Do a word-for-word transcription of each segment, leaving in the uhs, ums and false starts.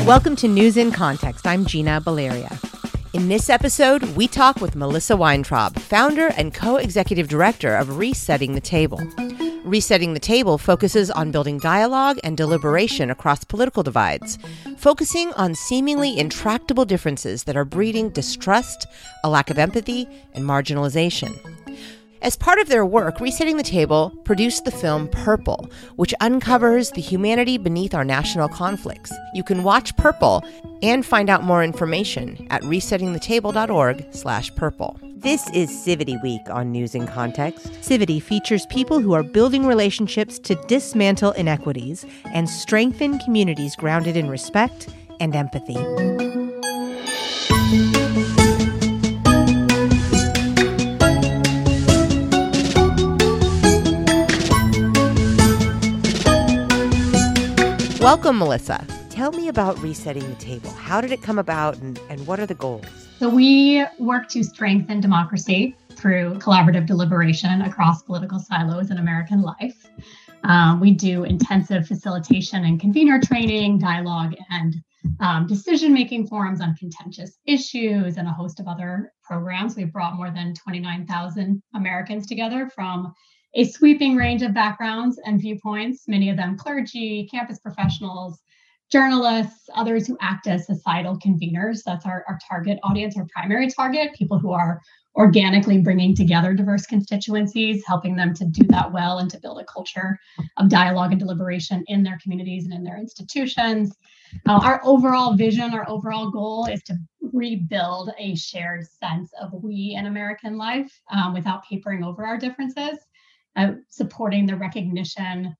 Welcome to News in Context. I'm Gina Baleria. In this episode, we talk with Melissa Weintraub, founder and co-executive director of Resetting the Table. Resetting the Table focuses on building dialogue and deliberation across political divides, focusing on seemingly intractable differences that are breeding distrust, a lack of empathy, and marginalization. As part of their work, Resetting the Table produced the film Purple, which uncovers the humanity beneath our national conflicts. You can watch Purple and find out more information at resetting the table dot org slash purple. This is Civity Week on News in Context. Civity features people who are building relationships to dismantle inequities and strengthen communities grounded in respect and empathy. Welcome, Melissa. Tell me about Resetting the Table. How did it come about and, and what are the goals? So we work to strengthen democracy through collaborative deliberation across political silos in American life. Um, we do intensive facilitation and convener training, dialogue, and um, decision-making forums on contentious issues and a host of other programs. We've brought more than twenty-nine thousand Americans together from a sweeping range of backgrounds and viewpoints, many of them clergy, campus professionals, journalists, others who act as societal conveners. That's our, our target audience, our primary target, people who are organically bringing together diverse constituencies, helping them to do that well and to build a culture of dialogue and deliberation in their communities and in their institutions. Uh, our overall vision, our overall goal is to rebuild a shared sense of we in American life um, without papering over our differences. Uh, supporting the recognition,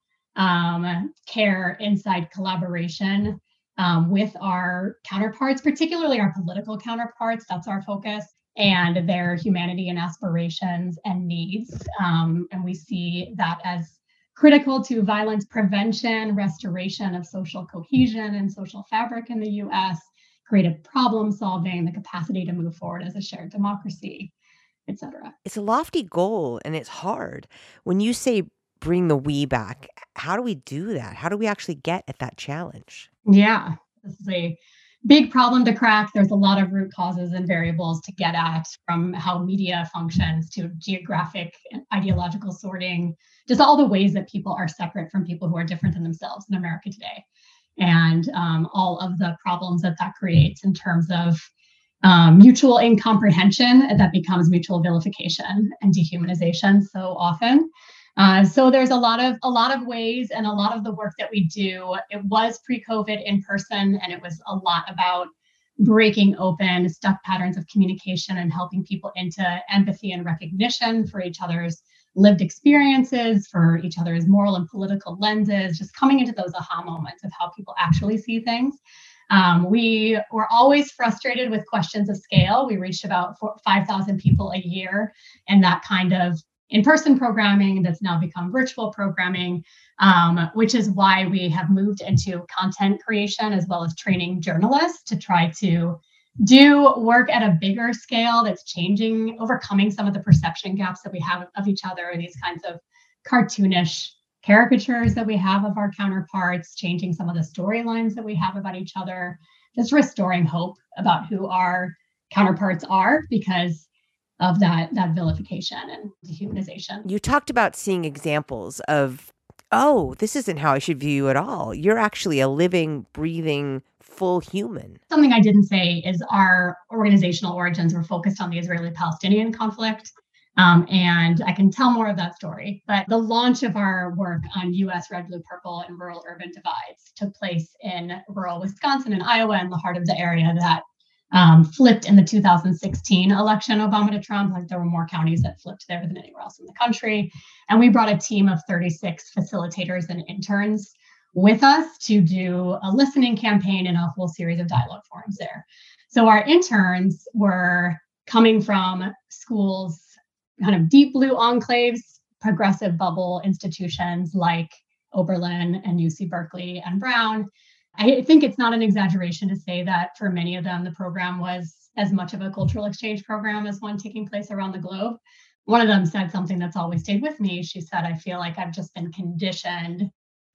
um, care, insight, collaboration um, with our counterparts, particularly our political counterparts. That's our focus, and their humanity and aspirations and needs. Um, and we see that as critical to violence prevention, restoration of social cohesion and social fabric in the U S, creative problem solving, the capacity to move forward as a shared democracy, et cetera. It's a lofty goal and it's hard. When you say bring the we back, how do we do that? How do we actually get at that challenge? Yeah, this is a big problem to crack. There's a lot of root causes and variables to get at, from how media functions to geographic and ideological sorting, just all the ways that people are separate from people who are different than themselves in America today. And um, all of the problems that that creates in terms of Um, mutual incomprehension that becomes mutual vilification and dehumanization so often. Uh, so there's a lot of a lot of ways, and a lot of the work that we do, it was pre-COVID in person, and it was a lot about breaking open stuck patterns of communication and helping people into empathy and recognition for each other's lived experiences, for each other's moral and political lenses, just coming into those aha moments of how people actually see things. Um, we were always frustrated with questions of scale. We reached about five thousand people a year, and that kind of in-person programming that's now become virtual programming, um, which is why we have moved into content creation as well as training journalists to try to do work at a bigger scale that's changing, overcoming some of the perception gaps that we have of each other, these kinds of cartoonish caricatures that we have of our counterparts, changing some of the storylines that we have about each other, just restoring hope about who our counterparts are because of that, that vilification and dehumanization. You talked about seeing examples of, oh, this isn't how I should view you at all. You're actually a living, breathing, full human. Something I didn't say is our organizational origins were focused on the Israeli-Palestinian conflict. Um, and I can tell more of that story. But the launch of our work on U S Red, Blue, Purple and rural urban divides took place in rural Wisconsin and Iowa, in the heart of the area that um, flipped in the two thousand sixteen election, Obama to Trump. Like, there were more counties that flipped there than anywhere else in the country. And we brought a team of thirty-six facilitators and interns with us to do a listening campaign and a whole series of dialogue forums there. So our interns were coming from schools, kind of deep blue enclaves, progressive bubble institutions like Oberlin and U C Berkeley and Brown. I think it's not an exaggeration to say that for many of them, the program was as much of a cultural exchange program as one taking place around the globe. One of them said something that's always stayed with me. She said, I feel like I've just been conditioned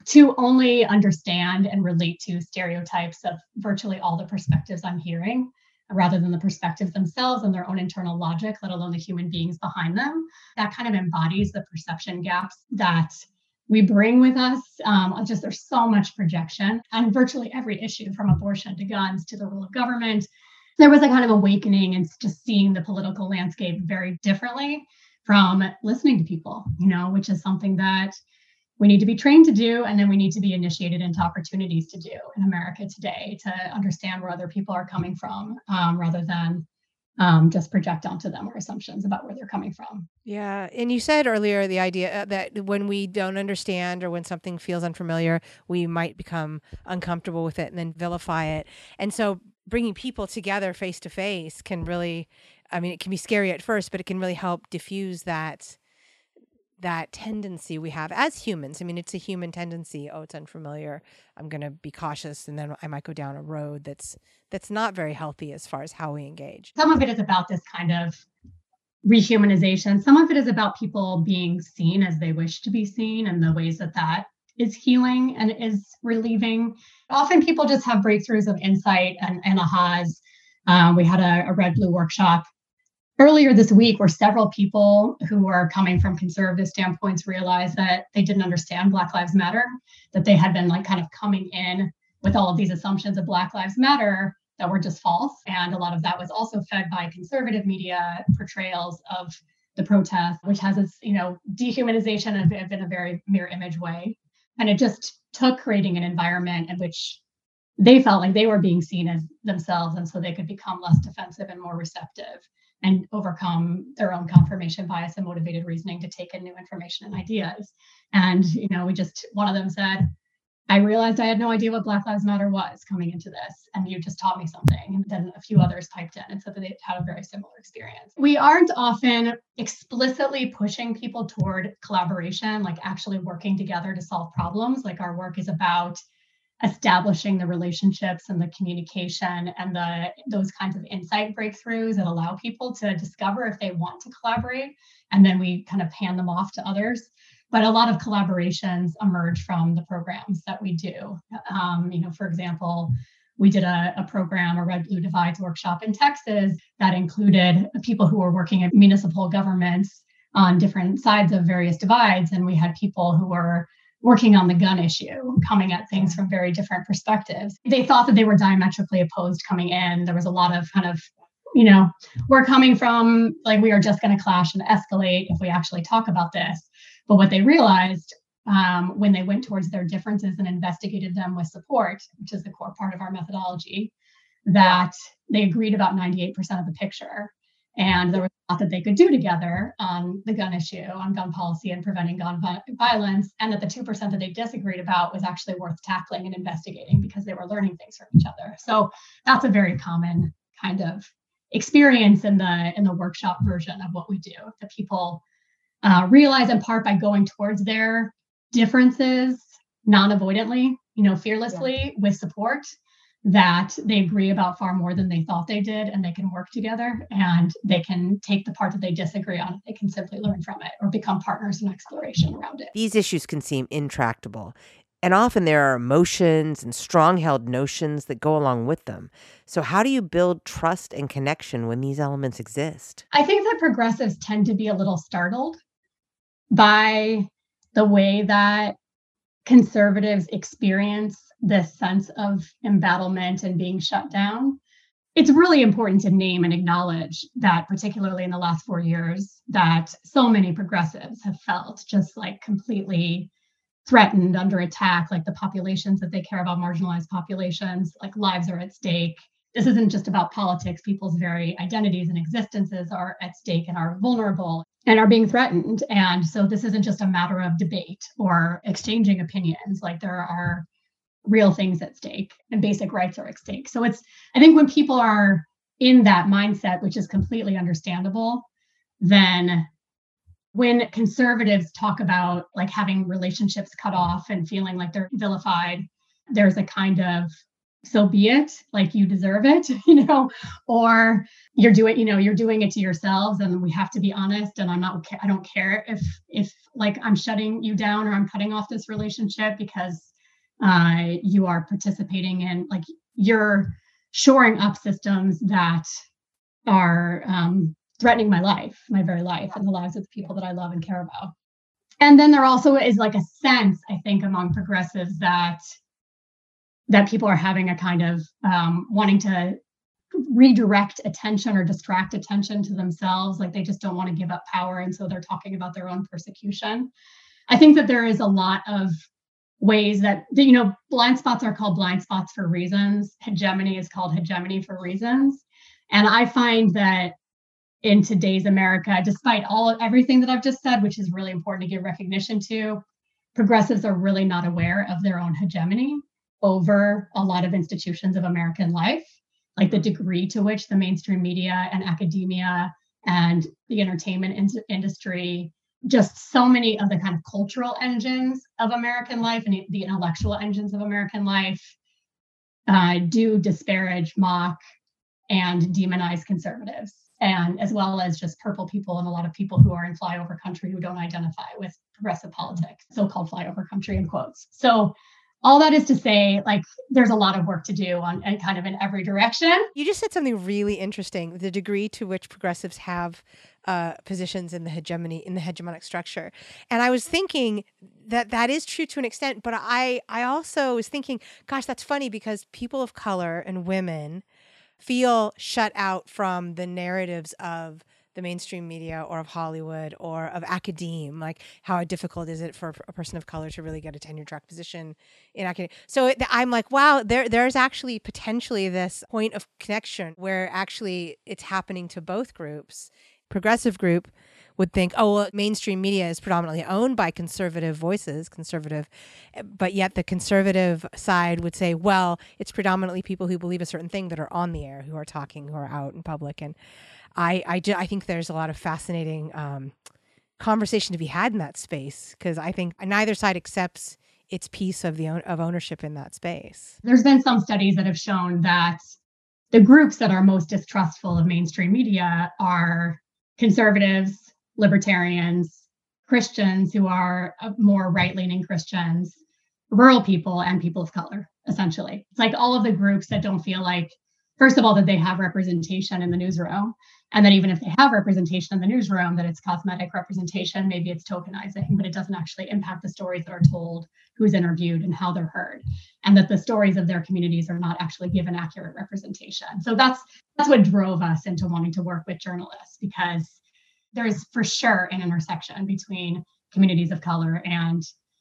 to only understand and relate to stereotypes of virtually all the perspectives I'm hearing, rather than the perspectives themselves and their own internal logic, let alone the human beings behind them. That kind of embodies the perception gaps that we bring with us. Um, just there's so much projection on virtually every issue, from abortion to guns to the role of government. There was a kind of awakening and just seeing the political landscape very differently from listening to people, you know, which is something that we need to be trained to do, and then we need to be initiated into opportunities to do in America today, to understand where other people are coming from, um, rather than um, just project onto them our assumptions about where they're coming from. Yeah. And you said earlier the idea that when we don't understand or when something feels unfamiliar, we might become uncomfortable with it and then vilify it. And so bringing people together face to face can really, I mean, it can be scary at first, but it can really help diffuse that that tendency we have as humans. I mean, it's a human tendency. Oh, it's unfamiliar. I'm going to be cautious, and then I might go down a road that's that's not very healthy as far as how we engage. Some of it is about this kind of rehumanization. Some of it is about people being seen as they wish to be seen, and the ways that that is healing and is relieving. Often people just have breakthroughs of insight and, and ahas. Um, we had a, a red blue workshop earlier this week where several people who were coming from conservative standpoints realized that they didn't understand Black Lives Matter, that they had been like kind of coming in with all of these assumptions of Black Lives Matter that were just false. And a lot of that was also fed by conservative media portrayals of the protest, which has its, you know, dehumanization of it in a very mirror image way. And it just took creating an environment in which they felt like they were being seen as themselves, and so they could become less defensive and more receptive and overcome their own confirmation bias and motivated reasoning to take in new information and ideas. And, you know, we just, one of them said, I realized I had no idea what Black Lives Matter was coming into this, and you just taught me something. And then a few others typed in and said that they had a very similar experience. We aren't often explicitly pushing people toward collaboration, like actually working together to solve problems. Like our work is about establishing the relationships and the communication and the those kinds of insight breakthroughs that allow people to discover if they want to collaborate, and then we kind of hand them off to others. But a lot of collaborations emerge from the programs that we do. Um, you know, for example, we did a, a program, a Red Blue Divides workshop in Texas that included people who were working in municipal governments on different sides of various divides, and we had people who were working on the gun issue, coming at things from very different perspectives. They thought that they were diametrically opposed coming in. There was a lot of kind of, you know, we're coming from like, we are just going to clash and escalate if we actually talk about this. But what they realized um, when they went towards their differences and investigated them with support, which is the core part of our methodology, that they agreed about ninety-eight percent of the picture. And there was a lot that they could do together on the gun issue, on gun policy and preventing gun violence. And that the two percent that they disagreed about was actually worth tackling and investigating because they were learning things from each other. So that's a very common kind of experience in the in the workshop version of what we do. That people uh, realize in part by going towards their differences non-avoidantly, you know, fearlessly, yeah, with support, that they agree about far more than they thought they did, and they can work together, and they can take the part that they disagree on. They can simply learn from it or become partners in exploration around it. These issues can seem intractable, and often there are emotions and strong-held notions that go along with them. So how do you build trust and connection when these elements exist? I think that progressives tend to be a little startled by the way that conservatives experience this sense of embattlement and being shut down. It's really important to name and acknowledge that, particularly in the last four years, that so many progressives have felt just like completely threatened, under attack, like the populations that they care about, marginalized populations, like lives are at stake. This isn't just about politics. People's very identities and existences are at stake and are vulnerable and are being threatened. And so this isn't just a matter of debate or exchanging opinions. Like there are real things at stake and basic rights are at stake. So it's, I think when people are in that mindset, which is completely understandable, then when conservatives talk about like having relationships cut off and feeling like they're vilified, there's a kind of so be it, like you deserve it, you know, or you're doing, you know, you're doing it to yourselves, and we have to be honest. And I'm not, I don't care if, if like I'm shutting you down or I'm cutting off this relationship because uh, you are participating in, like, you're shoring up systems that are um, threatening my life, my very life, and the lives of the people that I love and care about. And then there also is like a sense, I think, among progressives that that people are having a kind of um, wanting to redirect attention or distract attention to themselves. Like they just don't want to give up power. And so they're talking about their own persecution. I think that there is a lot of ways that, you know, blind spots are called blind spots for reasons. Hegemony is called hegemony for reasons. And I find that in today's America, despite all of everything that I've just said, which is really important to give recognition to, progressives are really not aware of their own hegemony over a lot of institutions of American life, like the degree to which the mainstream media and academia and the entertainment in- industry, just so many of the kind of cultural engines of American life and the intellectual engines of American life uh, do disparage, mock, and demonize conservatives, and as well as just purple people and a lot of people who are in flyover country who don't identify with progressive politics, so-called flyover country in quotes. So all that is to say, like, there's a lot of work to do on and kind of in every direction. You just said something really interesting, the degree to which progressives have uh, positions in the hegemony, in the hegemonic structure. And I was thinking that that is true to an extent, but I, I also was thinking, gosh, that's funny because people of color and women feel shut out from the narratives of the mainstream media or of Hollywood or of academe. Like, how difficult is it for a person of color to really get a tenure track position in academia? So it, I'm like, wow, there there's actually potentially this point of connection where actually it's happening to both groups. Progressive group would think, oh, well, mainstream media is predominantly owned by conservative voices, conservative, but yet the conservative side would say, well, it's predominantly people who believe a certain thing that are on the air, who are talking, who are out in public. And I I, do, I think there's a lot of fascinating um, conversation to be had in that space, because I think neither side accepts its piece of the of ownership in that space. There's been some studies that have shown that the groups that are most distrustful of mainstream media are conservatives, libertarians, Christians who are more right-leaning Christians, rural people, and people of color, essentially. It's like all of the groups that don't feel like, first of all, that they have representation in the newsroom, and that even if they have representation in the newsroom, that it's cosmetic representation, maybe it's tokenizing, but it doesn't actually impact the stories that are told, who's interviewed, and how they're heard, and that the stories of their communities are not actually given accurate representation. So that's that's what drove us into wanting to work with journalists, because there's for sure an intersection between communities of color and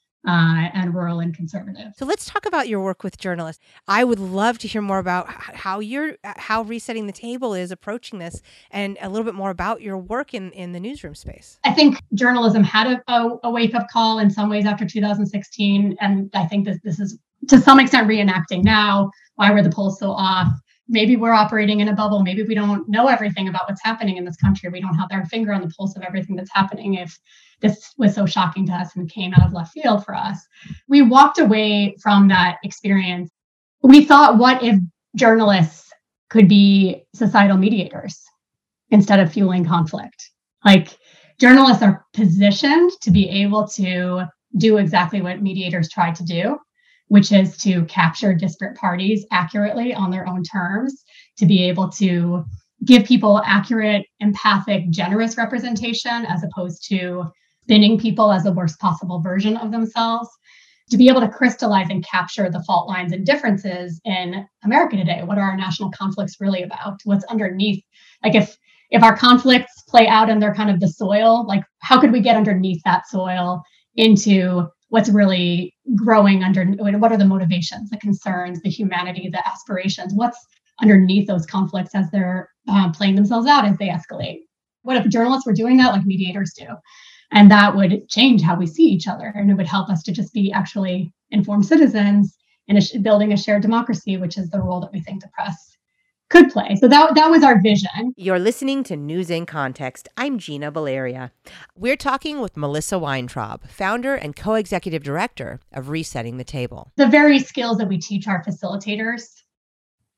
uh, and rural and conservative. So let's talk about your work with journalists. I would love to hear more about how you're, how Resetting the Table is approaching this, and a little bit more about your work in, in the newsroom space. I think journalism had a, a, a wake-up call in some ways after two thousand sixteen, and I think this this is to some extent reenacting now. Why were the polls so off? Maybe we're operating in a bubble. Maybe we don't know everything about what's happening in this country. We don't have our finger on the pulse of everything that's happening. If this was so shocking to us and came out of left field for us, we walked away from that experience. We thought, what if journalists could be societal mediators instead of fueling conflict? Like, journalists are positioned to be able to do exactly what mediators try to do, which is to capture disparate parties accurately on their own terms, to be able to give people accurate, empathic, generous representation, as opposed to spinning people as the worst possible version of themselves, to be able to crystallize and capture the fault lines and differences in America today. What are our national conflicts really about? What's underneath? Like, if if our conflicts play out and they're kind of the soil, like, how could we get underneath that soil into what's really growing under, what are the motivations, the concerns, the humanity, the aspirations, what's underneath those conflicts as they're uh, playing themselves out as they escalate? What if journalists were doing that like mediators do? And that would change how we see each other, and it would help us to just be actually informed citizens in a sh- building a shared democracy, which is the role that we think the press could play. So that that was our vision. You're listening to News in Context. I'm Gina Valeria. We're talking with Melissa Weintraub, founder and co-executive director of Resetting the Table. The very skills that we teach our facilitators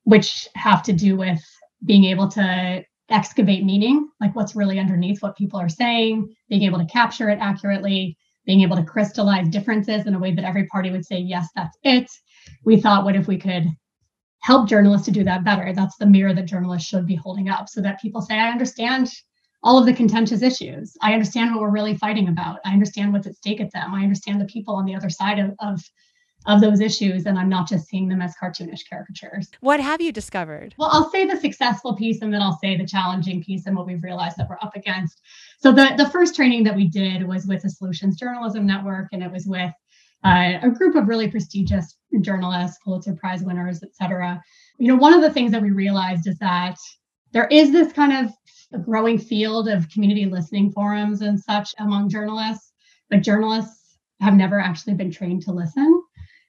which have to do with being able to excavate meaning, like what's really underneath what people are saying, being able to capture it accurately, being able to crystallize differences in a way that every party would say, yes, that's it. We thought, what if we could help journalists to do that better? That's the mirror that journalists should be holding up, so that people say, I understand all of the contentious issues. I understand what we're really fighting about. I understand what's at stake at them. I understand the people on the other side of, of of those issues, and I'm not just seeing them as cartoonish caricatures. What have you discovered? Well, I'll say the successful piece, and then I'll say the challenging piece and what we've realized that we're up against. So the, the first training that we did was with the Solutions Journalism Network, and it was with uh, a group of really prestigious journalists, Pulitzer Prize winners, et cetera. You know, one of the things that we realized is that there is this kind of a growing field of community listening forums and such among journalists, but journalists have never actually been trained to listen.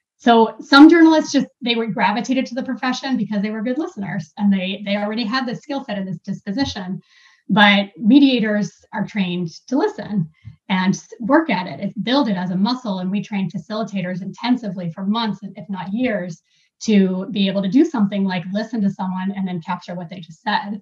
So some journalists just, they were gravitated to the profession because they were good listeners and they they already had this skill set and this disposition. But mediators are trained to listen and work at it, build it as a muscle. And we train facilitators intensively for months, if not years, to be able to do something like listen to someone and then capture what they just said.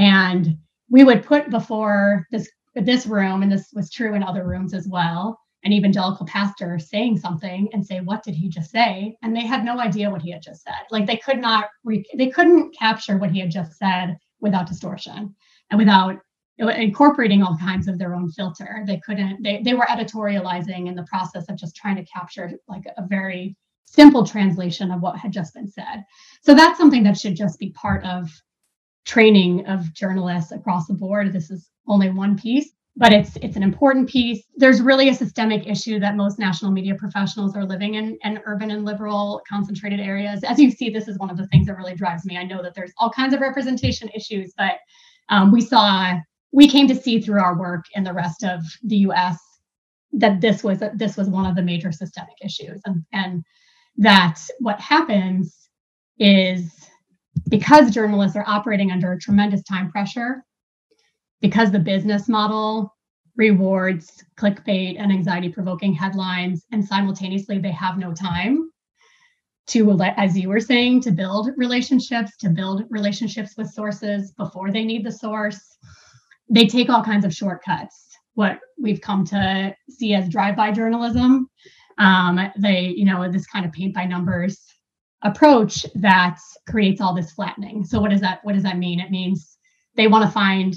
And we would put before this this room, and this was true in other rooms as well, an evangelical pastor saying something and say, what did he just say? And they had no idea what he had just said. Like they could not, re- they couldn't capture what he had just said without distortion and without incorporating all kinds of their own filter. They couldn't, they, they were editorializing in the process of just trying to capture like a very simple translation of what had just been said. So that's something that should just be part of training of journalists across the board. This is only one piece, but it's it's an important piece. There's really a systemic issue that most national media professionals are living in, in urban and liberal concentrated areas. As you see, this is one of the things that really drives me. I know that there's all kinds of representation issues, but um, we saw, we came to see through our work in the rest of the U S that this was a, this was one of the major systemic issues, and and that what happens is, because journalists are operating under a tremendous time pressure, because the business model rewards clickbait and anxiety-provoking headlines, and simultaneously they have no time to, as you were saying, to build relationships, to build relationships with sources before they need the source. They take all kinds of shortcuts, what we've come to see as drive-by journalism. Um, they, you know, this kind of paint by numbers approach that creates all this flattening. So what does that, what does that mean? It means they want to find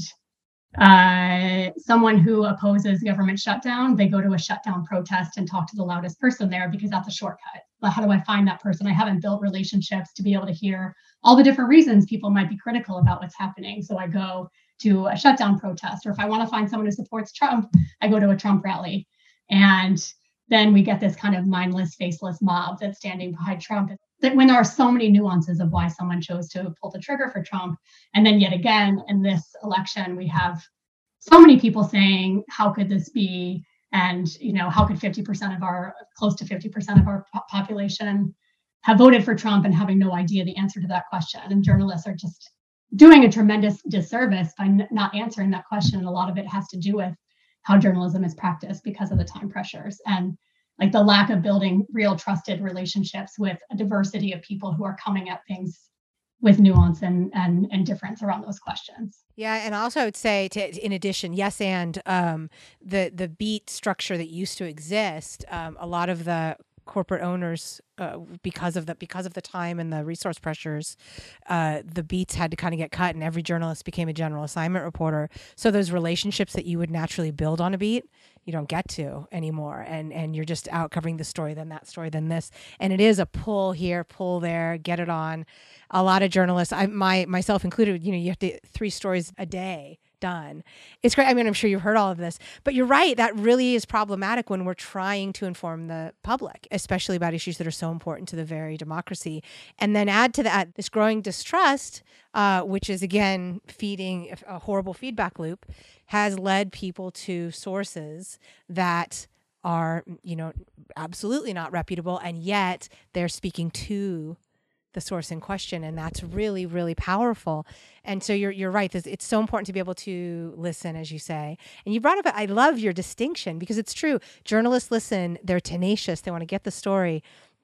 uh, someone who opposes government shutdown. They go to a shutdown protest and talk to the loudest person there because that's a shortcut. But how do I find that person? I haven't built relationships to be able to hear all the different reasons people might be critical about what's happening. So I go to a shutdown protest, or if I want to find someone who supports Trump, I go to a Trump rally. And then we get this kind of mindless, faceless mob that's standing behind Trump. That when there are so many nuances of why someone chose to pull the trigger for Trump. And then yet again, in this election, we have so many people saying, how could this be? And, you know, how could fifty percent of our, close to fifty percent of our po- population have voted for Trump and having no idea the answer to that question? And journalists are just doing a tremendous disservice by n- not answering that question. And a lot of it has to do with how journalism is practiced because of the time pressures and like the lack of building real trusted relationships with a diversity of people who are coming at things with nuance and and, and difference around those questions. Yeah, and also I would say, to, in addition, yes, and um, the the beat structure that used to exist, um, a lot of the corporate owners, uh, because of the because of the time and the resource pressures, uh, the beats had to kind of get cut, and every journalist became a general assignment reporter. So those relationships that you would naturally build on a beat, you don't get to anymore, and and you're just out covering the story, then that story, then this, and it is a pull here, pull there, get it on. A lot of journalists, I my myself included, you know, you have to three stories a day done. It's great. I mean, I'm sure you've heard all of this, but you're right. That really is problematic when we're trying to inform the public, especially about issues that are so important to the very democracy. And then add to that this growing distrust, uh, which is again feeding a horrible feedback loop, has led people to sources that are, you know, absolutely not reputable, and yet they're speaking to the source in question, and that's really, really powerful. And so you're you're right. It's so important to be able to listen, as you say. And you brought up, I love your distinction, because it's true. Journalists listen. They're tenacious. They want to get the story.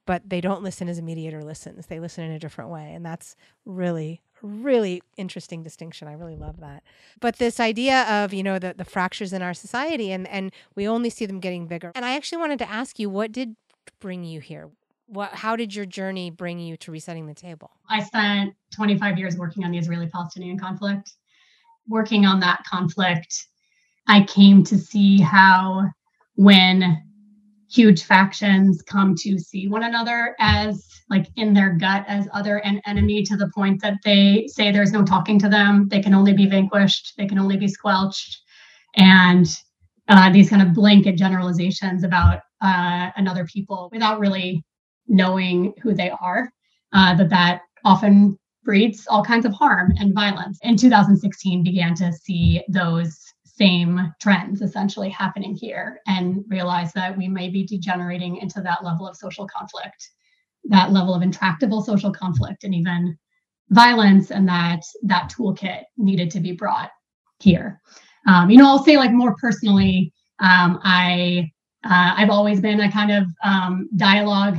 but they don't listen as a mediator listens. They listen in a different way. And that's really, really interesting distinction. I really love that. But this idea of, you know, the, the fractures in our society, and, and we only see them getting bigger. And I actually wanted to ask you, what did bring you here? What, how did your journey bring you to Resetting the Table? I spent twenty-five years working on the Israeli-Palestinian conflict. Working on that conflict, I came to see how when huge factions come to see one another as like in their gut as other and enemy, to the point that they say there's no talking to them, they can only be vanquished, they can only be squelched, and uh, these kind of blanket generalizations about uh, another people without really knowing who they are, uh, that that often breeds all kinds of harm and violence. In two thousand sixteen, began to see those same trends essentially happening here, and realize that we may be degenerating into that level of social conflict, that level of intractable social conflict, and even violence, and that that toolkit needed to be brought here. Um, you know, I'll say, like, more personally, um, I uh, I've always been a kind of um, dialogue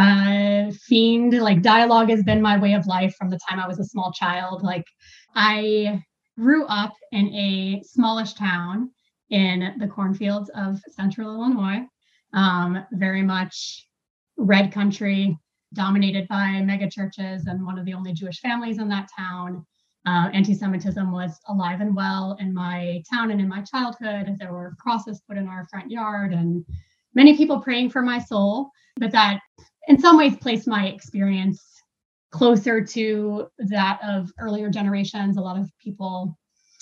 uh fiend. Like, dialogue has been my way of life from the time I was a small child. Like, I grew up in a smallish town in the cornfields of central Illinois, um, very much red country, dominated by mega churches, and one of the only Jewish families in that town. Uh, anti-Semitism was alive and well in my town and in my childhood. There were crosses put in our front yard and many people praying for my soul, but that in some ways placed my experience closer to that of earlier generations. A lot of people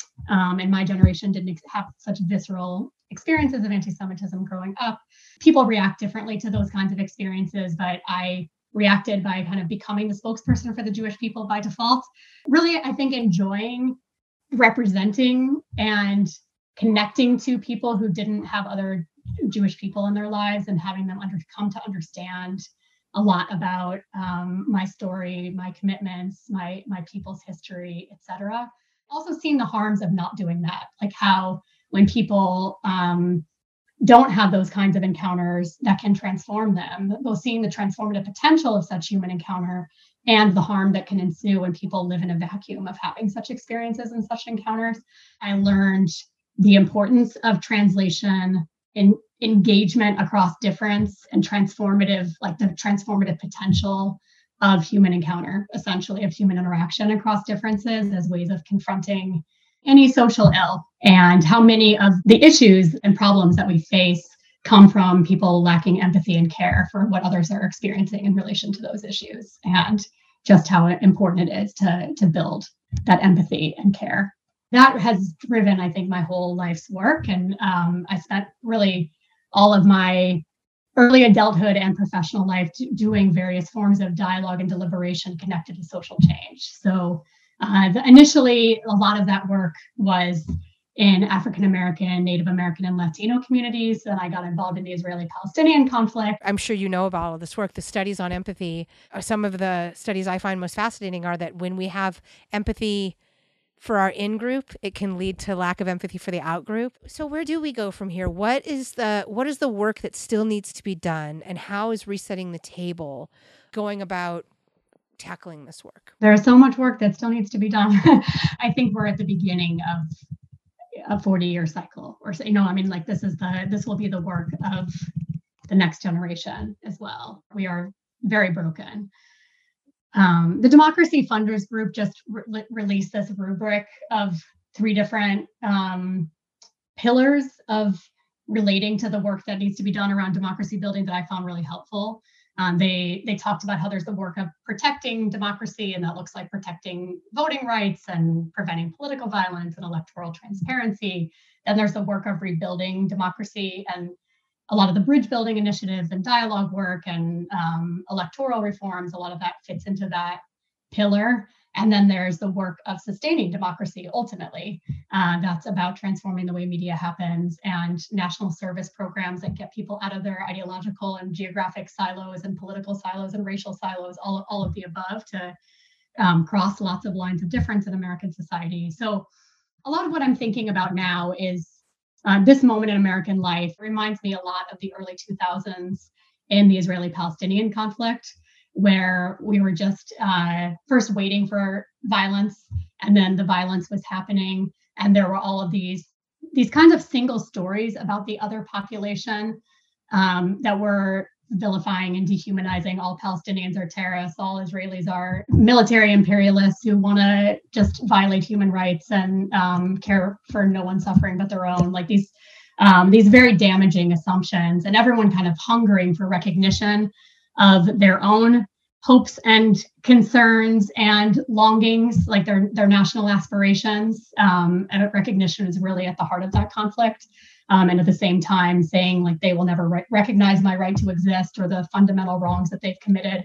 um, in my generation didn't have such visceral experiences of anti-Semitism growing up. People react differently to those kinds of experiences, but I reacted by kind of becoming the spokesperson for the Jewish people by default. Really, I think enjoying representing and connecting to people who didn't have other Jewish people in their lives, and having them under, come to understand a lot about um, my story, my commitments, my my people's history, et cetera. Also seeing the harms of not doing that, like how when people um, don't have those kinds of encounters that can transform them, both seeing the transformative potential of such human encounter and the harm that can ensue when people live in a vacuum of having such experiences and such encounters. I learned the importance of translation in engagement across difference, and transformative, like the transformative potential of human encounter, essentially of human interaction across differences as ways of confronting any social ill, and how many of the issues and problems that we face come from people lacking empathy and care for what others are experiencing in relation to those issues, and just how important it is to, to build that empathy and care. That has driven, I think, my whole life's work. And um, I spent really all of my early adulthood and professional life doing various forms of dialogue and deliberation connected to social change. So uh, the, initially, a lot of that work was in African American, Native American, and Latino communities. Then I got involved in the Israeli-Palestinian conflict. I'm sure you know about all of this work. The studies on empathy, some of the studies I find most fascinating are that when we have empathy for our in-group, it can lead to lack of empathy for the out-group. So where do we go from here? What is the what is the work that still needs to be done, and how is Resetting the Table going about tackling this work? There's so much work that still needs to be done. I think we're at the beginning of a forty-year cycle, or you know, I mean, like this is the this will be the work of the next generation as well. We are very broken. Um, the Democracy Funders Group just re- released this rubric of three different um, pillars of relating to the work that needs to be done around democracy building that I found really helpful. Um, they they talked about how there's the work of protecting democracy, and that looks like protecting voting rights and preventing political violence and electoral transparency. Then there's the work of rebuilding democracy, and a lot of the bridge building initiatives and dialogue work and um, electoral reforms, a lot of that fits into that pillar. And then there's the work of sustaining democracy, ultimately. Uh, that's about transforming the way media happens, and national service programs that get people out of their ideological and geographic silos and political silos and racial silos, all, all of the above, to um, cross lots of lines of difference in American society. So a lot of what I'm thinking about now is Uh, this moment in American life reminds me a lot of the early two thousands in the Israeli-Palestinian conflict, where we were just uh, first waiting for violence, and then the violence was happening, and there were all of these these kinds of single stories about the other population um, that were vilifying and dehumanizing. All Palestinians are terrorists, all Israelis are military imperialists who want to just violate human rights and um, care for no one suffering but their own. Like these um, these very damaging assumptions, and everyone kind of hungering for recognition of their own hopes and concerns and longings, like their their national aspirations. Um, and recognition is really at the heart of that conflict. Um, and at the same time saying like they will never re- recognize my right to exist or the fundamental wrongs that they've committed.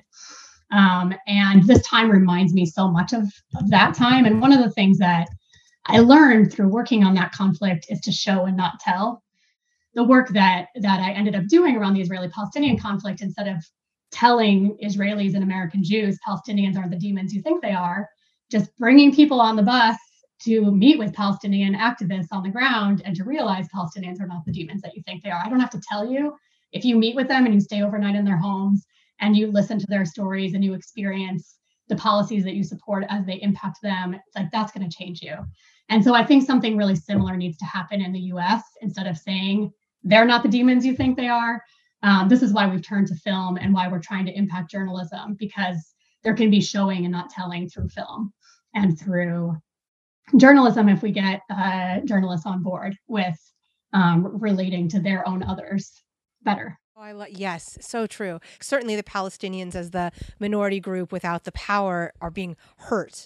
Um, and this time reminds me so much of, of that time. And one of the things that I learned through working on that conflict is to show and not tell. The work that that I ended up doing around the Israeli-Palestinian conflict, instead of telling Israelis and American Jews Palestinians aren't the demons you think they are, just bringing people on the bus to meet with Palestinian activists on the ground and to realize Palestinians are not the demons that you think they are. I don't have to tell you. If you meet with them and you stay overnight in their homes and you listen to their stories and you experience the policies that you support as they impact them, it's like that's going to change you. And so I think something really similar needs to happen in the U S. Instead of saying they're not the demons you think they are. Um, this is why we've turned to film and why we're trying to impact journalism, because there can be showing and not telling through film and through journalism if we get uh, journalists on board with um, relating to their own others better. Oh, I lo- yes, so true. Certainly the Palestinians as the minority group without the power are being hurt.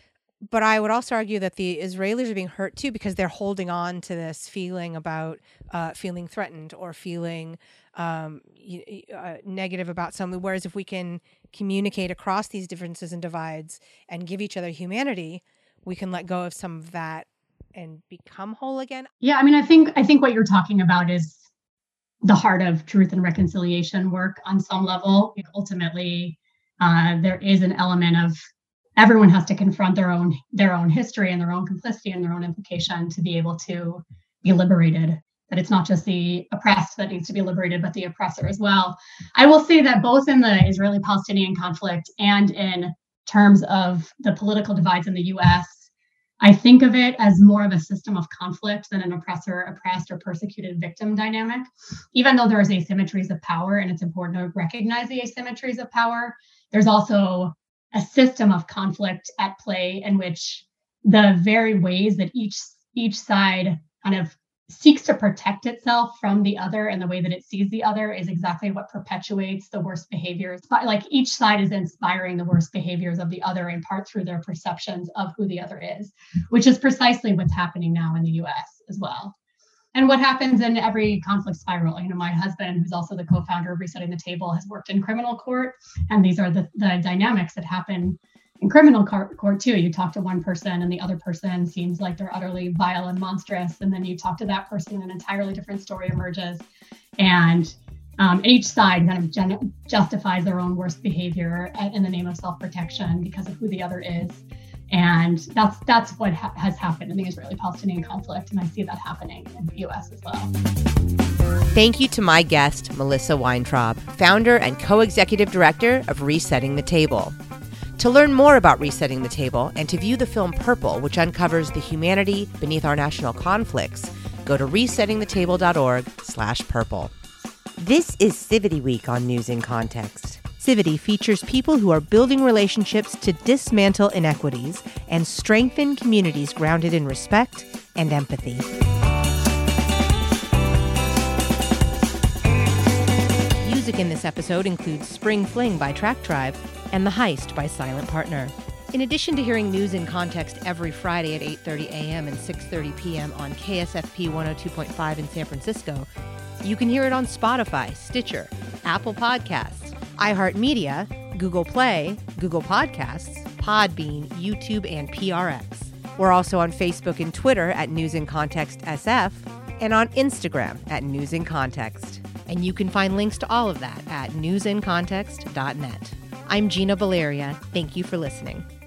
But I would also argue that the Israelis are being hurt too, because they're holding on to this feeling about uh, feeling threatened or feeling um, uh, negative about something. Whereas if we can communicate across these differences and divides and give each other humanity, we can let go of some of that and become whole again. Yeah, I mean, I think I think what you're talking about is the heart of truth and reconciliation work on some level. Ultimately, uh, there is an element of everyone has to confront their own their own history and their own complicity and their own implication to be able to be liberated. That it's not just the oppressed that needs to be liberated, but the oppressor as well. I will say that both in the Israeli-Palestinian conflict and in terms of the political divides in the U S, I think of it as more of a system of conflict than an oppressor, oppressed, or persecuted victim dynamic. Even though there's asymmetries of power, and it's important to recognize the asymmetries of power, there's also a system of conflict at play in which the very ways that each each side kind of seeks to protect itself from the other and the way that it sees the other is exactly what perpetuates the worst behaviors. But like each side is inspiring the worst behaviors of the other in part through their perceptions of who the other is, which is precisely what's happening now in the U S as well. And what happens in every conflict spiral. You know, my husband, who's also the co-founder of Resetting the Table, has worked in criminal court. And these are the, the dynamics that happen in criminal court too. You talk to one person and the other person seems like they're utterly vile and monstrous. And then you talk to that person and an entirely different story emerges. And, um, and each side kind of gen- justifies their own worst behavior in the name of self-protection because of who the other is. And that's that's what ha- has happened in the Israeli-Palestinian conflict. And I see that happening in the U S as well. Thank you to my guest, Melissa Weintraub, founder and co-executive director of Resetting the Table. To learn more about Resetting the Table and to view the film Purple, which uncovers the humanity beneath our national conflicts, go to resettingthetable.org slash purple. This is Civity Week on News in Context. Civity features people who are building relationships to dismantle inequities and strengthen communities grounded in respect and empathy. Music in this episode includes Spring Fling by Track Tribe and The Heist by Silent Partner. In addition to hearing News in Context every Friday at eight thirty a.m. and six thirty p.m. on K S F P one oh two point five in San Francisco, you can hear it on Spotify, Stitcher, Apple Podcasts, iHeartMedia, Google Play, Google Podcasts, Podbean, YouTube, and P R X. We're also on Facebook and Twitter at News in Context S F and on Instagram at News in Context. And you can find links to all of that at news in context dot net. I'm Gina Valeria. Thank you for listening.